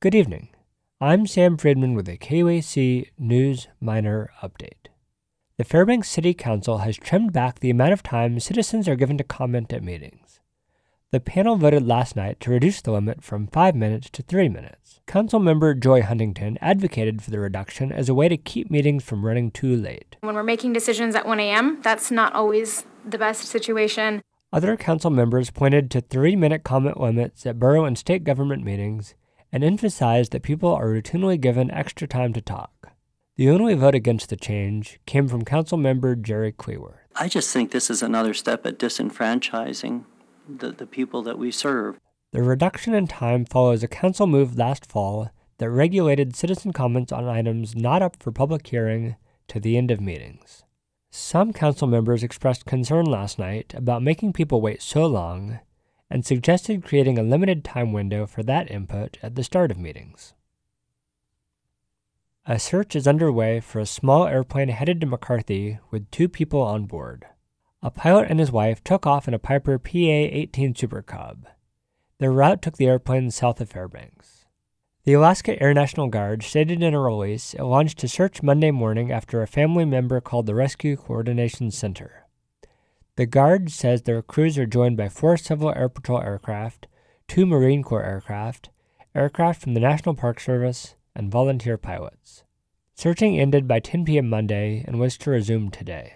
Good evening. I'm Sam Friedman with a KUAC News Minor Update. The Fairbanks City Council has trimmed back the amount of time citizens are given to comment at meetings. The panel voted last night to reduce the limit from 5 minutes to 3 minutes. Councilmember Joy Huntington advocated for the reduction as a way to keep meetings from running too late. When we're making decisions at 1 a.m., that's not always the best situation. Other council members pointed to 3-minute comment limits at borough and state government meetings and emphasized that people are routinely given extra time to talk. The only vote against the change came from Councilmember Jerry Cleworth. I just think this is another step at disenfranchising the people that we serve. The reduction in time follows a council move last fall that regulated citizen comments on items not up for public hearing to the end of meetings. Some council members expressed concern last night about making people wait so long and suggested creating a limited time window for that input at the start of meetings. A search is underway for a small airplane headed to McCarthy with 2 people on board. A pilot and his wife took off in a Piper PA-18 Super Cub. Their route took the airplane south of Fairbanks. The Alaska Air National Guard stated in a release it launched a search Monday morning after a family member called the Rescue Coordination Center. The Guard says their crews are joined by 4 Civil Air Patrol aircraft, 2 Marine Corps aircraft from the National Park Service, and volunteer pilots. Searching ended by 10 p.m. Monday and was to resume today.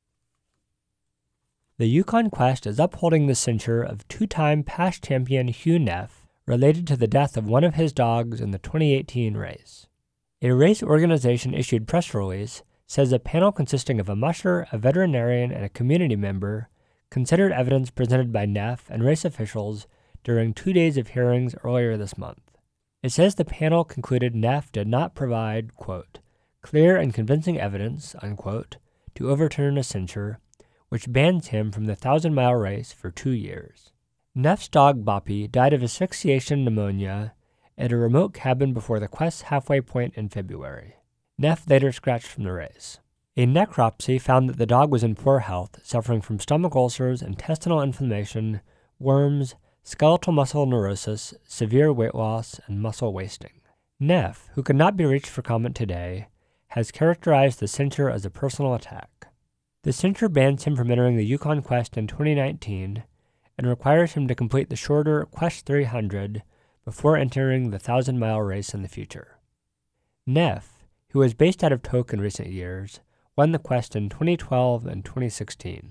The Yukon Quest is upholding the censure of 2-time past champion Hugh Neff related to the death of one of his dogs in the 2018 race. A race organization issued press release says a panel consisting of a musher, a veterinarian, and a community member considered evidence presented by Neff and race officials during 2 days of hearings earlier this month. It says the panel concluded Neff did not provide, quote, clear and convincing evidence, unquote, to overturn a censure, which bans him from the 1,000-mile race for 2 years. Neff's dog Boppy died of asphyxiation pneumonia at a remote cabin before the Quest's halfway point in February. Neff later scratched from the race. A necropsy found that the dog was in poor health, suffering from stomach ulcers, intestinal inflammation, worms, skeletal muscle neurosis, severe weight loss, and muscle wasting. Neff, who could not be reached for comment today, has characterized the censure as a personal attack. The censure bans him from entering the Yukon Quest in 2019 and requires him to complete the shorter Quest 300 before entering the 1,000-mile race in the future. Neff, who was based out of Tok in recent years, won the Quest in 2012 and 2016.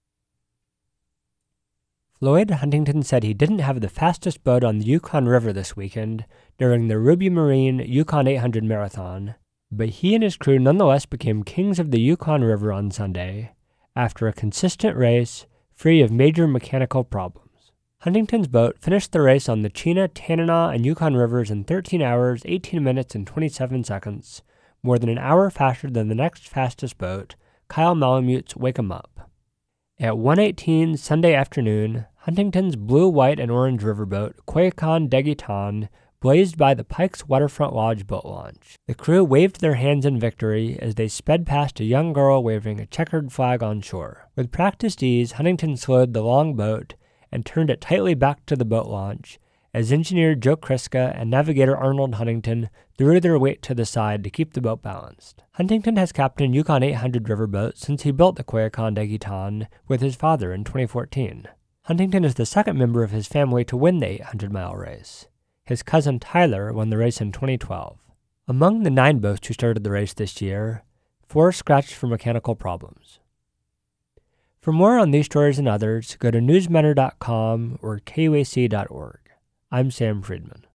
Floyd Huntington said he didn't have the fastest boat on the Yukon River this weekend during the Ruby Marine Yukon 800 Marathon, but he and his crew nonetheless became kings of the Yukon River on Sunday after a consistent race free of major mechanical problems. Huntington's boat finished the race on the Chena, Tanana, and Yukon Rivers in 13 hours, 18 minutes, and 27 seconds, more than an hour faster than the next fastest boat, Kyle Malamute's Wake 'em Up. At 1:18 Sunday afternoon, Huntington's blue, white, and orange riverboat, Koyukon Degitan, blazed by the Pikes Waterfront Lodge boat launch. The crew waved their hands in victory as they sped past a young girl waving a checkered flag on shore. With practiced ease, Huntington slowed the long boat and turned it tightly back to the boat launch as engineer Joe Kriska and navigator Arnold Huntington threw their weight to the side to keep the boat balanced. Huntington has captained Yukon 800 riverboats since he built the Koyukon Degitan with his father in 2014. Huntington is the second member of his family to win the 800-mile race. His cousin Tyler won the race in 2012. Among the 9 boats who started the race this year, 4 scratched for mechanical problems. For more on these stories and others, go to newsmentor.com or KUAC.org. I'm Sam Friedman.